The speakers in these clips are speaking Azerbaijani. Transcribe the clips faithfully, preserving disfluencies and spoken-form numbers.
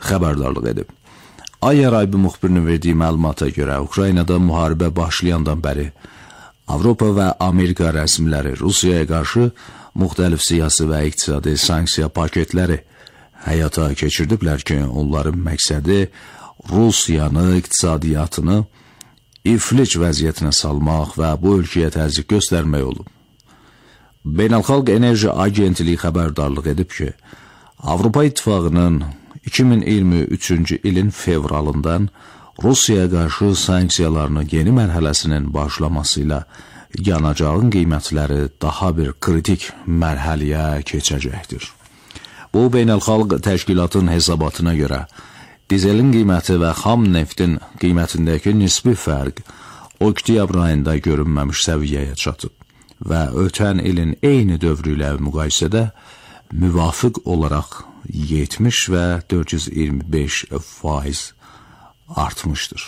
xəbərdarlıq edib. Ay Yaraybi müxbirinin verdiyi məlumata görə Ukraynada müharibə başlayandan bəri Avropa və Amerika rəsmiləri Rusiyaya qarşı müxtəlif siyasi və iqtisadi sanksiya paketləri həyata keçirdiblər ki, onların məqsədi Rusiyanı, iqtisadiyyatını iflic vəziyyətinə salmaq və bu ölkəyə təzyiq göstərmək olub. Beynəlxalq Enerji Agentliyi xəbərdarlıq edib ki, Avropa İttifaqının iki min iyirmi üçüncü ilin fevralından Rusiyaya qarşı sanksiyalarının yeni mərhələsinin başlaması ilə yanacağın qiymətləri daha bir kritik mərhələyə keçəcəkdir. Bu, beynəlxalq təşkilatın hesabatına görə dizelin qiyməti və xam neftin qiymətindəki nisbi fərq oktyabr ayında görünməmiş səviyyəyə çatıb və ötən ilin eyni dövrü ilə müqayisədə müvafiq olaraq yetmiş və dörd yüz iyirmi beş faiz artmışdır.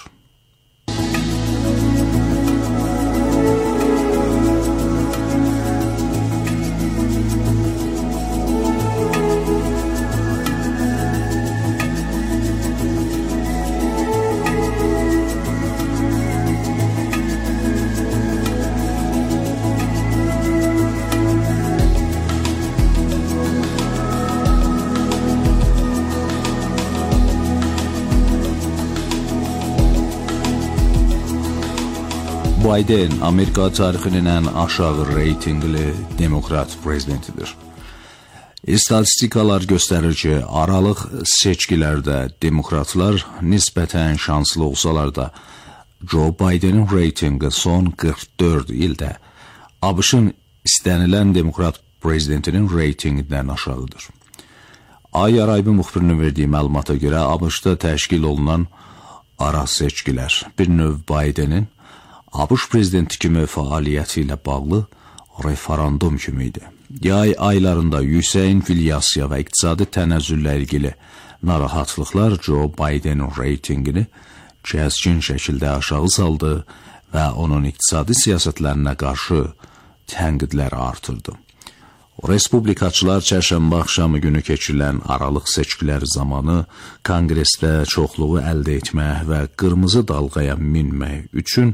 Biden, Amerika tarixinin ən aşağı reytingli demokrat prezidentidir. İstatistikalar göstərir ki, aralıq seçkilərdə demokratlar nisbətən şanslı olsalar da, Joe Bidenin reytingi son qırx dörd ildə A B Ş'ın istənilən demokrat prezidentinin reytingindən aşağıdır. Ay Yaraybi müxbirinin verdiyi məlumata görə A B Ş'da təşkil olunan ara seçkilər bir növ Bidenin A B Ş prezidenti kimi fəaliyyəti ilə bağlı referendum kimi idi. Yay aylarında yüksək inflyasiya və iqtisadi tənəzzüllə ilgili narahatlıqlar Joe Bidenin reytingini kəskin şəkildə aşağı saldı və onun iqtisadi siyasətlərinə qarşı tənqidləri artırdı. Respublikaçılar çərşənbə axşamı günü keçirilən aralıq seçkiləri zamanı konqresdə çoxluğu əldə etmək və qırmızı dalğaya minmək üçün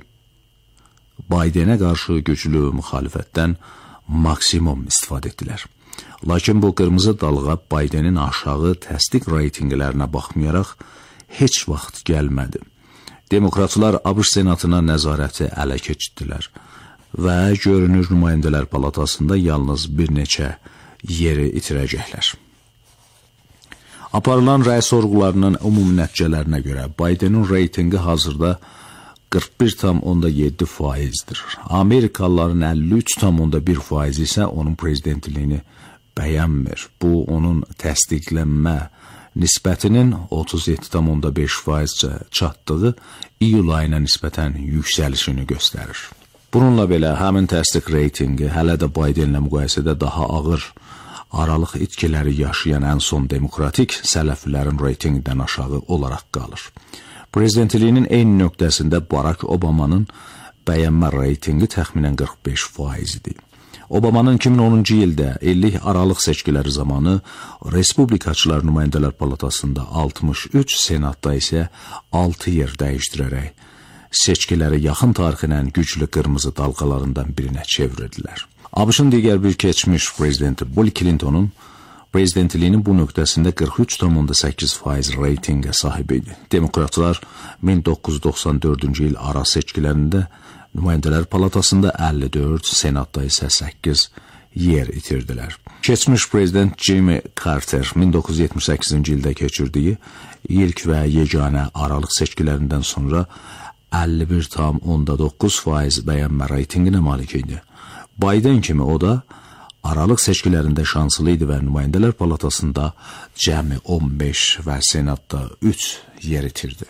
Bidenə qarşı güclü müxalifətdən maksimum istifadə etdilər. Lakin bu qırmızı dalğa Bidenin aşağı təsdiq reytinglərinə baxmayaraq heç vaxt gəlmədi. Demokratlar A B Ş senatına nəzarəti ələ keçirdilər və görünür nümayəndələr palatasında yalnız bir neçə yeri itirəcəklər. Aparılan rəy sorğularının ümumi nəticələrinə görə Bidenin reytingi hazırda qırx bir tam yeddi faizdir. Amerikalıların əlli üç tam bir faiz isə onun prezidentliyini bəyənmir. Bu, onun təsdiqlənmə nisbətinin otuz yeddi tam beş faizcə çatdığı iyul ayına nisbətən yüksəlişini göstərir. Bununla belə, həmin təsdiq reytingi hələ də Bidenlə müqayisədə daha ağır aralıq itkiləri yaşayan ən son demokratik sələfilərin reytingindən aşağı olaraq qalır. Prezidentliyinin eyni nöqtəsində Barack Obama'nın bəyənmə reytingi təxminən qırx beş faiz idi. Obama'nın iki min onuncu ildə illik aralıq seçkiləri zamanı Respublikaçılar Nümayəndələr Palatasında altmış üç, Senatda isə altı yer dəyişdirərək seçkiləri yaxın tarixinin güclü qırmızı dalğalarından birinə çevirdilər. A B Ş'ın digər bir keçmiş prezidenti Bill Clinton'un prezidentliyinin bu nöqtəsində qırx üç tam səkkiz faiz reytingə sahib idi. Demokratlar min doqquz yüz doxsan dördüncü il ara seçkilərində Nümayəndələr Palatasında əlli dörd, Senatda isə səkkiz yer itirdilər. Keçmiş prezident Jimmy Carter min doqquz yüz yetmiş səkkizinci ildə keçirdiyi ilk və yeganə aralıq seçkilərindən sonra əlli bir tam doqquz faiz bəyənmə reytinginə malik idi. Biden kimi o da aralıq seçkilərində şanslı idi və Nümayəndələr Palatasında cəmi on beş və Senatda üç yer itirdi.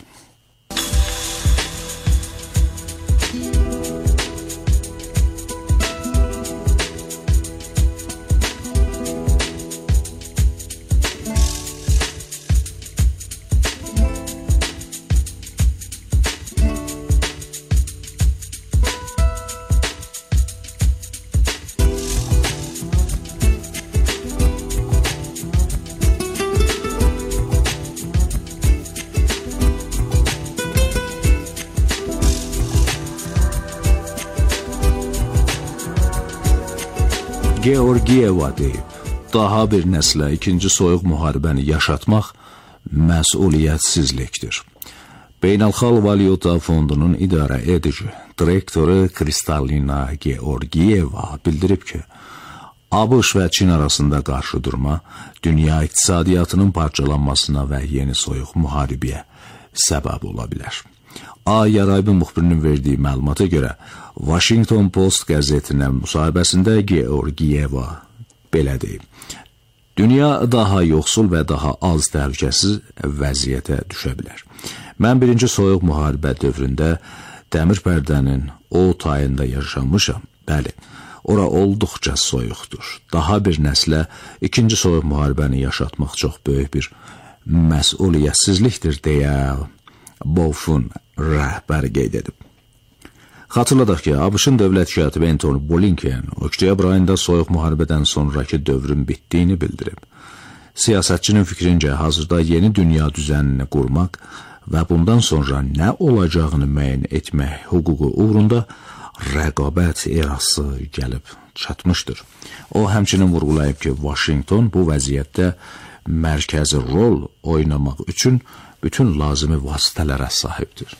Georgiyeva deyib, daha bir nəslə ikinci soyuq müharibəni yaşatmaq məsuliyyətsizlikdir. Beynəlxalq Valyuta Fondunun idarə edici direktoru Kristalina Georgiyeva bildirib ki, ABŞ və Çin arasında qarşı durma dünya iqtisadiyyatının parçalanmasına və yeni soyuq müharibəyə səbəb ola bilər. A Yaraybi müxbirinin verdiyi məlumata görə Washington Post qəzetinin müsahibəsində Georgiyeva belə deyib. Dünya daha yoxsul və daha az təhlükəsiz vəziyyətə düşə bilər. Mən birinci soyuq müharibə dövründə dəmir pərdənin o tayında yaşamışam. Bəli, ora olduqca soyuqdur. Daha bir nəslə ikinci soyuq müharibəni yaşatmaq çox böyük bir məsuliyyətsizlikdir deyə Bofun rəhbəri qeyd edib. Xatırladaq ki, ABŞ-ın dövlət katibi Antony Blinken oktyabr ayında soyuq müharibədən sonraki dövrün bitdiyini bildirib. Siyasətçinin fikrincə hazırda yeni dünya düzənini qurmaq və bundan sonra nə olacağını müəyyən etmək hüququ uğrunda rəqabət erası gəlib çatmışdır. O həmçinin vurğulayıb ki, Washington bu vəziyyətdə mərkəzi rol oynamaq üçün bütün lazımi vasitələrə sahibdir.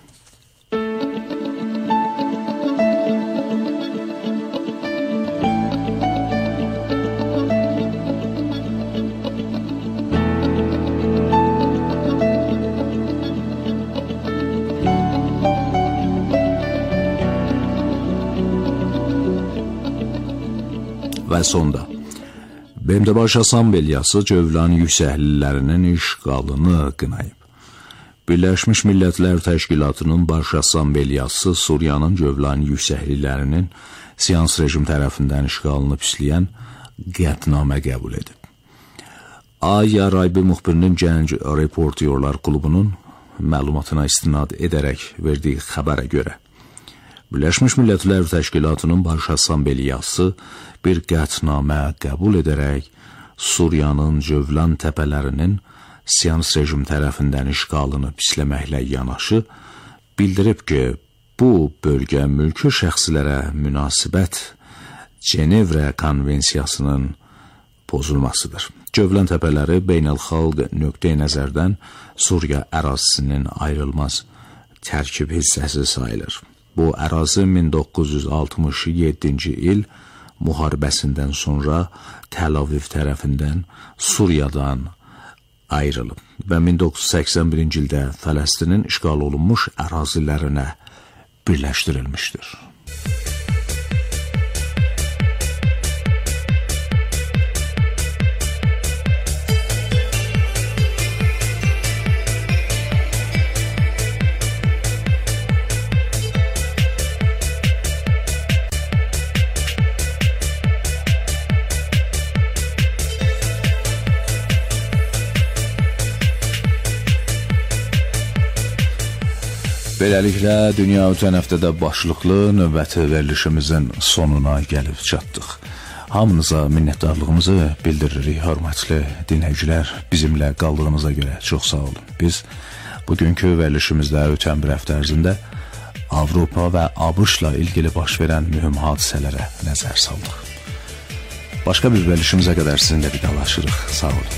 Və sonda, B M T Baş Assambleyası Cövlan yüksəklilərinin işğalını qınayıb. Birləşmiş Millətlər Təşkilatının Baş Assambleyası Suriyanın Cövlan yüksəklilərinin Siyans rejim tərəfindən işğalını pisləyən qətnamə qəbul edib. A Yaraybi müxbirinin Gənc Reportyorlar Klubunun məlumatına istinad edərək verdiyi xəbərə görə, Birləşmiş Millətlər Təşkilatının Baş Assambleyası bir qətnamə qəbul edərək Suriyanın Cövlan təpələrinin Siyans rejim tərəfindən işğalını pisləməklə yanaşı bildirib ki, bu bölgə mülki şəxslərə münasibət Cenevrə konvensiyasının pozulmasıdır. Cövlan təpələri beynəlxalq nöqteyi nəzərdən Suriya ərazisinin ayrılmaz tərkib hissəsi sayılır. Bu ərazi min doqquz yüz altmış yeddinci il müharibəsindən sonra Təl Aviv tərəfindən Suriyadan ayrılıb və min doqquz yüz səksən birinci ildə Fələstinin işğal olunmuş ərazilərinə birləşdirilmişdir. Beləliklə, dünya ötən həftədə başlıqlı növbəti verilişimizin sonuna gəlib çatdıq. Hamınıza minnətdarlığımızı bildiririk, hörmətli dinləyicilər. Bizimlə qaldığınıza görə çox sağ olun. Biz bugünkü verilişimizdə ötən bir həftə ərzində Avropa və ABŞ-la ilgili baş verən mühüm hadisələrə nəzər saldıq. Başqa bir verilişimizə qədər sizinlə vidalaşırıq. Sağ olun.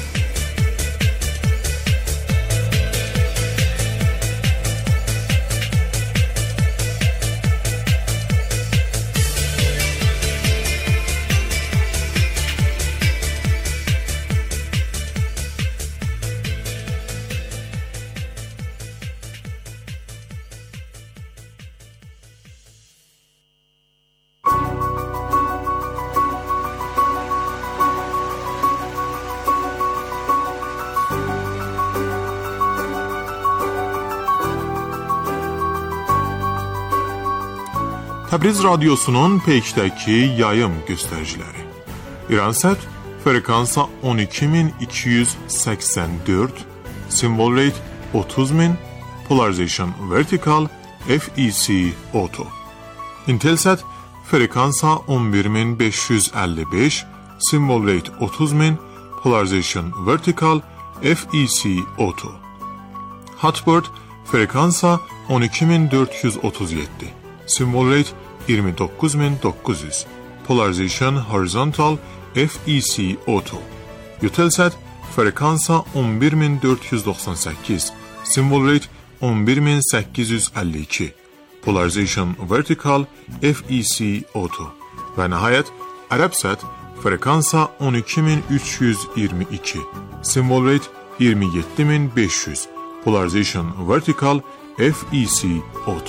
Təbriz Radyosu'nun Pek'təki yayım göstəriciləri. İransat frekansa on iki min iki yüz səksən dörd, symbol rate otuz min, polarization vertikal F E C auto. Intelsat frekansa on bir min beş yüz əlli beş, symbol rate otuz min, polarization vertikal F E C auto. Hotbird frekansa on iki min dörd yüz otuz yeddi, symbol rate iyirmi doqquz min doqquz yüz. Polarization Horizontal F E C Auto. Eutelsat frekansa on bir min dörd yüz doxsan səkkiz, symbol rate on bir min səkkiz yüz əlli iki. Polarization Vertical F E C Auto. Və nəhayət Arabsat frekansa on iki min üç yüz iyirmi iki, symbol rate iyirmi yeddi min beş yüz. Polarization Vertical F E C Auto.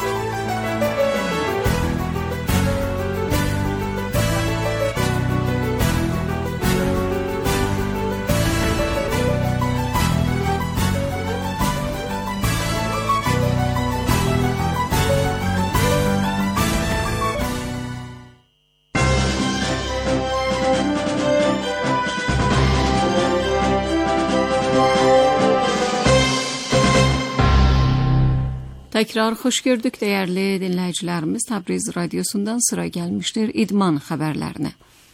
Tekrar hoş gördük değerli dinleyicilerimiz. Tabriz Radyosu'ndan sıra gelmiştir idman haberlerine.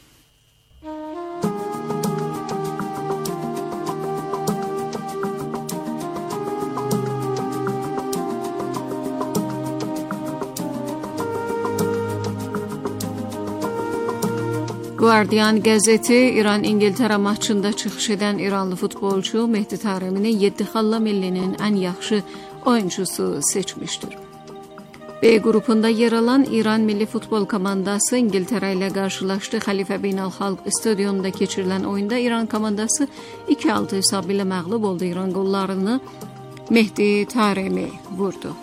Guardian qəzeti İran-İngiltərə maçında çıxış edən İranlı futbolcu Mehdi Taremini yeddi xalla millinin ən yaxşı oyuncusu seçmiştir. B qrupunda yer alan İran milli futbol komandası İngiltərə ilə qarşılaşdı. Xəlifə Beynəlxalq stadionunda keçirilən oyunda İran komandası iki altı hesabı ilə məğlub oldu. İran qollarını Mehdi Taremi vurdu.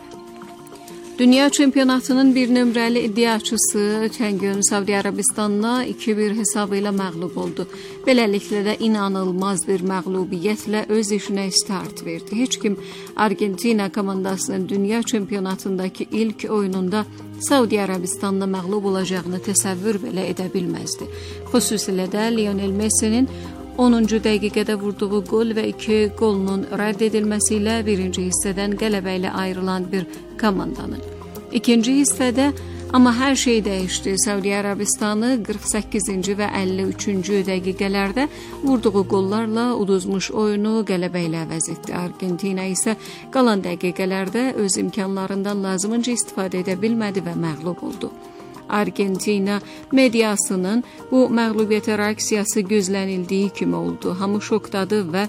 Dünya çempionatının bir nömrəli iddiaçısı ötən gün Saudi Arabistanla iki bir hesabı ilə məğlub oldu. Beləliklə də inanılmaz bir məğlubiyyətlə öz işinə start verdi. Heç kim Argentina komandasının dünya çempionatındakı ilk oyununda Saudi Arabistanla məğlub olacağını təsəvvür belə edə bilməzdi. Xüsusilə də Lionel Messi'nin onuncu dəqiqədə vurduğu gol və iki qolunun rədd edilməsi ilə birinci hissədən qələbə ilə ayrılan bir komandanın. İkinci hissədə amma hər şey dəyişdi. Saudi Arabistanı qırx səkkizinci və əlli üçüncü dəqiqələrdə vurduğu qollarla uduzmuş oyunu qələbə ilə əvəz etdi. Argentina isə qalan dəqiqələrdə öz imkanlarından lazımınca istifadə edə bilmədi və məğlub oldu. Argentina mediasının bu məğlubiyyətə reaksiyası gözlənildiyi kimi oldu. Hamı şokdadır və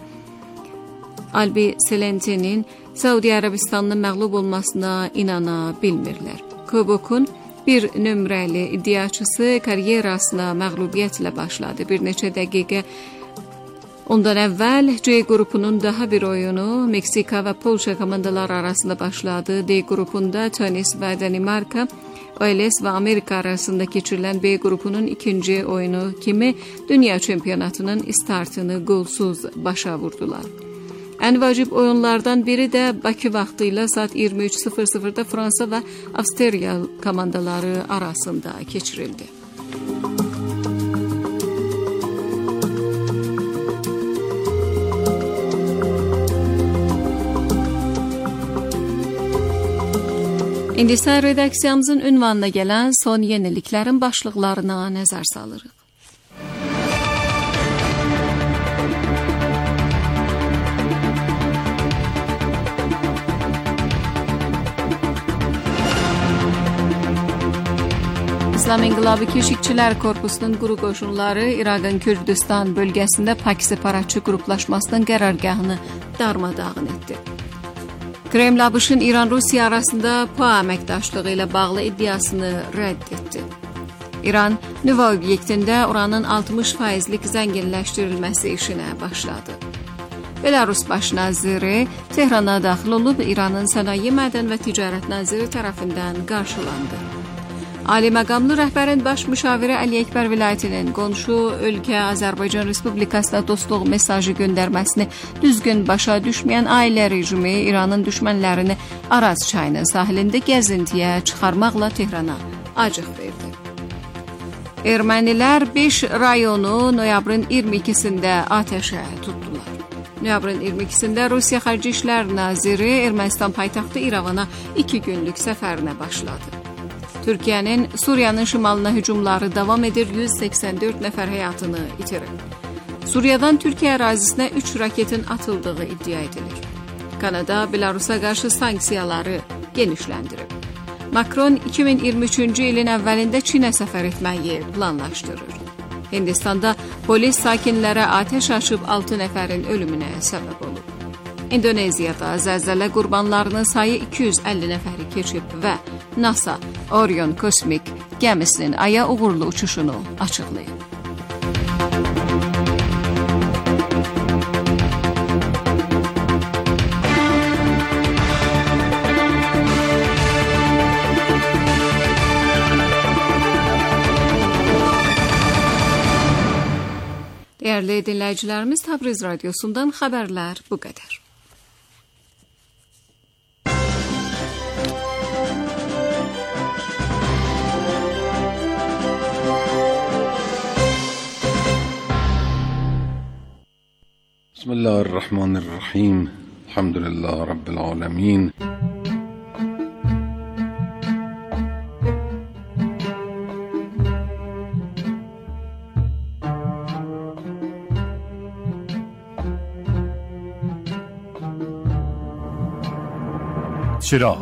Albi Celente'nin Saudi Arabistan'ın məğlub olmasına inana bilmirlər. Kubokun bir nömrəli iddiaçısı karyerasına məğlubiyyətlə başladı. Bir neçə dəqiqə ondan əvvəl C qrupunun daha bir oyunu Meksika və Polşa komandaları arasında başladı. D qrupunda Tunis və Danimarka, O L S və Amerika arasında keçirilən B qrupunun ikinci oyunu kimi dünya çempionatının startını qolsuz başa vurdular. Ən vacib oyunlardan biri də Bakı vaxtı ilə saat iyirmi üç sıfır sıfırda Fransa və Avstriya komandaları arasında keçirildi. İndi isə redaksiyamızın ünvanına gələn son yeniliklərin başlıqlarına nəzər salırıq. İslam İnqilabı Keşikçilər Korpusunun quru qoşunları İraqın Kürdistan bölgəsində Pak separatçı qruplaşmasının qərargahını darmadağın etdi. Kreml A B Ş'ın İran-Rusiya arasında P A əməkdaşlığı ilə bağlı iddiasını rədd etdi. İran nüvə obyektində uranın altmış faizlik zənginləşdirilməsi işinə başladı. Belarus baş naziri Tehrana daxil olub İranın Sənaye, Mədən və Ticarət naziri tərəfindən qarşılandı. Ali məqamlı rəhbərin baş müşaviri Əli Əkbər vilayətinin qonşu ölkə Azərbaycan Respublikasına dostluq mesajı göndərməsini düzgün başa düşməyən ailə rejimi İranın düşmənlərini Araz çayının sahilində gəzintiyə çıxarmaqla Tehrana acıq verdi. Ermənilər beş rayonu noyabrın iyirmi ikisində atəşə tutdular. Noyabrın iyirmi ikisində Rusiya Xarici İşlər Naziri Ermənistan paytaxtı İrəvana iki günlük səfərinə başladı. Türkiyənin Suriyanın şimalına hücumları davam edir, yüz səksən dörd nəfər həyatını itirir. Suriyadan Türkiyə ərazisinə üç raketin atıldığı iddia edilir. Kanada Belarusa qarşı sanksiyaları genişləndirib. Makron iki min iyirmi üçüncü ilin əvvəlində Çinə səfər etməyi planlaşdırır. Hindistanda polis sakinlərə atəş açıb altı nəfərin ölümünə səbəb olub. İndoneziyada zəlzələ qurbanlarının sayı iki yüz əlli nəfəri keçib və NASA Orion kosmik gəmisinin Aya uğurlu uçuşunu açıqlayıb. Değerli dinləyicilərimiz, Təbriz Radyosu'ndan xəbərlər bu qədər. Bismillahirrahmanirrahim. Elhamdülillah Rabbil alemin. چراغ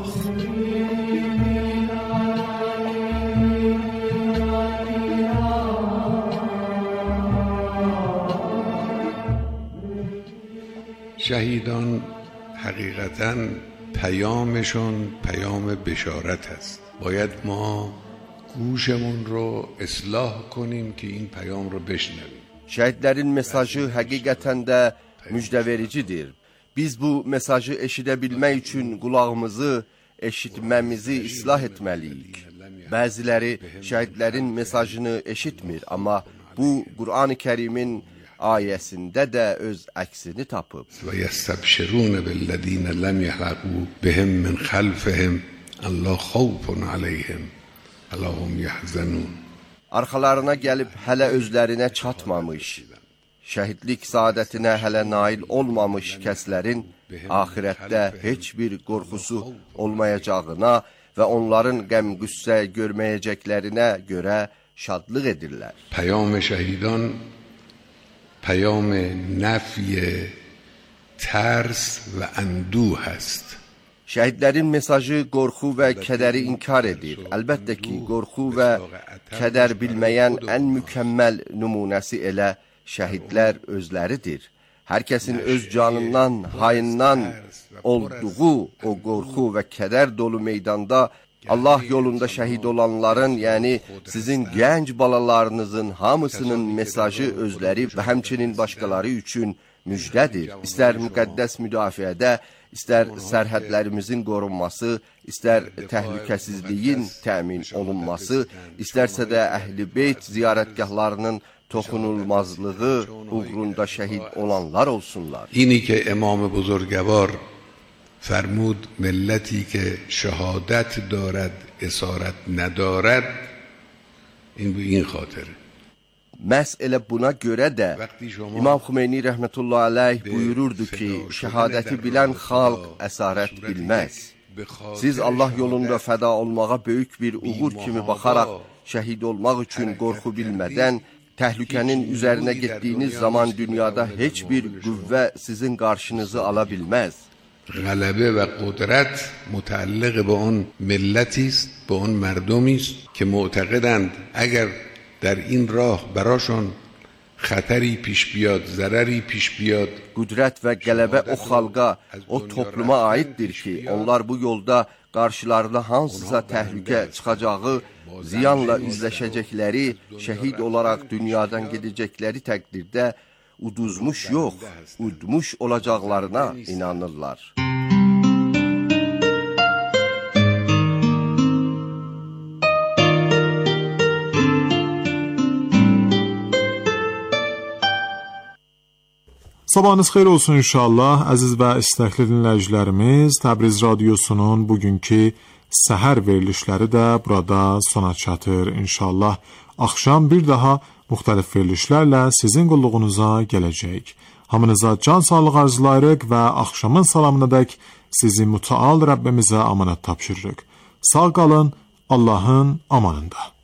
شهیدان حقیقتاً پیامشون پیام بشارت است. باید ما گوشمون رو اصلاح کنیم ki این پیام رو بشنویم. Şəhidlərin mesajı həqiqətən də müjdəvericidir. Biz bu mesajı eşidə bilmək üçün qulağımızı, eşitməmizi islah etməliyik. Bəziləri şəhidlərin mesajını eşitmir, amma bu Qur'an-ı Kərimin ayəsində də öz əksini tapıb. Və yəstəbşirun billədinə ləm yəhləqu bihim min xəlfihim Allah xawfun aleyhim Allahum yəhzənun. Arxalarına gəlib hələ özlərinə çatmamış, şəhidlik saadətinə hələ nail olmamış kəslərin axirətdə heç bir qorxusu olmayacağına və onların qəm-qüssə görməyəcəklərinə görə şadlıq edirlər. Peyam şəhidan peyam nəfiy tərs və ənduh است. Şəhidlərin mesajı qorxu və kədəri inkar edir. Əlbəttə ki, qorxu və kədər bilməyən ən mükəmməl nümunəsi elə şəhidlər özləridir. Hər kəsin öz canından, hayından olduğu o qorxu və kədər dolu meydanda Allah yolunda şəhid olanların, yəni sizin gənc balalarınızın hamısının mesajı özləri və həmçinin başqaları üçün müjdədir. İstər müqəddəs müdafiədə, istər sərhədlərimizin qorunması, istər təhlükəsizliyin təmin olunması, istərsə də Əhl-i Beyt ziyarətgahlarının toxunulmazlığı uğrunda şəhid olanlar olsunlar. اینی که امام بزرگوار فرمود ملتی که شهادت دارد اسارت ندارد این به این خاطر. Məhz elə buna görə də İmam Xümeyni rəhmətullahi aleyh buyururdu ki, şəhadəti bilən xalq əsarət bilməz. Siz Allah yolunda fəda olmağa böyük bir uğur kimi baxaraq şəhid olmaq üçün qorxu bilmədən təhlükənin üzərinə getdiyiniz zaman dünyada heç bir qüvvə sizin qarşınızı ala bilməz. غلبه و قدرت متعلق به اون ملتی است، به اون مردمی است که معتقدند اگر در این راه براشون خطری پیش بیاد، ضرری پیش بیاد. Qüdrət və qələbə o xalqa, o topluma aiddir ki, onlar bu yolda qarşılarına hansısa təhlükə çıxacağı, ziyanla üzləşəcəkləri, şəhid olaraq dünyadan gedəcəkləri təqdirdə uduzmuş yox, udmuş olacaqlarına inanırlar. Sabahınız xeyir olsun inşallah. Əziz və istəkli dinləyicilərimiz, Təbriz Radyosu'nun bugünkü səhər verilişləri də burada sona çatır. İnşallah axşam bir daha müxtəlif verilişlərlə sizin qulluğunuza gələcək. Hamınıza can sağlığı arzulayırıq və axşamın salamınadək sizi mütəal Rəbbimizə amanət tapşırırıq. Sağ qalın, Allahın amanında.